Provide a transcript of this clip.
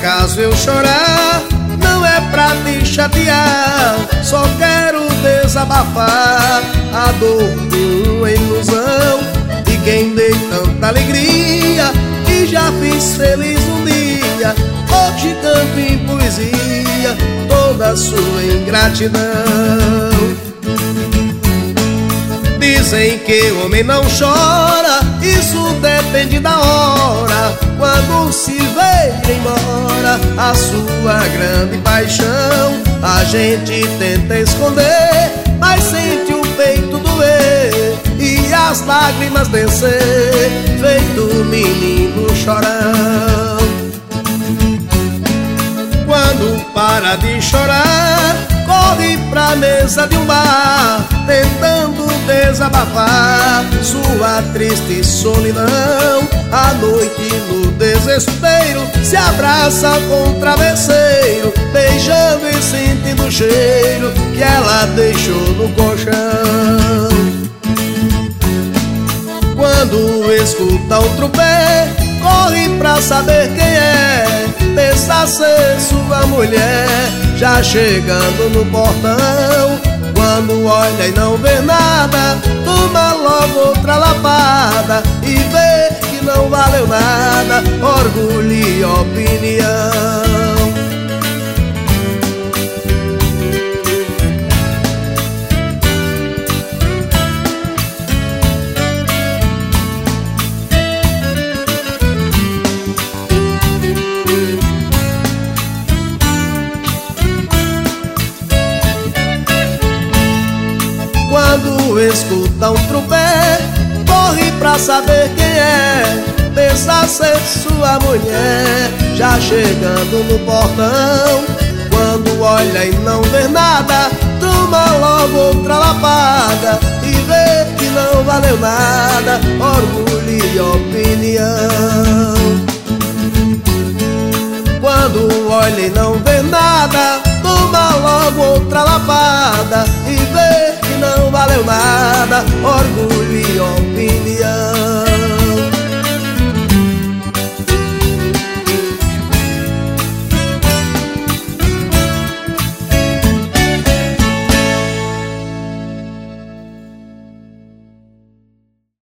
acaso eu chorar, não é pra te chatear, só quero desabafar a dor de uma ilusão, de quem dei tanta alegria e já fiz feliz um dia. Hoje canto em poesia toda a sua ingratidão. Dizem que o homem não chora, isso depende da hora. Quando se vê embora a sua grande paixão, a gente tenta esconder, mas sente o peito doer e as lágrimas descer, feito menino chorão. Quando para de chorar, corre pra mesa de um bar, tentando desabafar sua triste solidão. À noite no desespero se abraça com o travesseiro, beijando e sentindo o cheiro que ela deixou no colchão. Quando escuta outro pé, corre pra saber quem é, pensa ser sua mulher, já chegando no portão. Quando olha e não vê nada, toma logo outra lapada e vê que não valeu nada, orgulho e opinião. Quando escuta um tropé, corre pra saber quem é, pensa ser sua mulher, já chegando no portão. Quando olha e não vê nada, toma logo outra lapada e vê que não valeu nada, orgulho e opinião. Quando olha e não vê nada, toma logo outra lapada e vê que não valeu nada,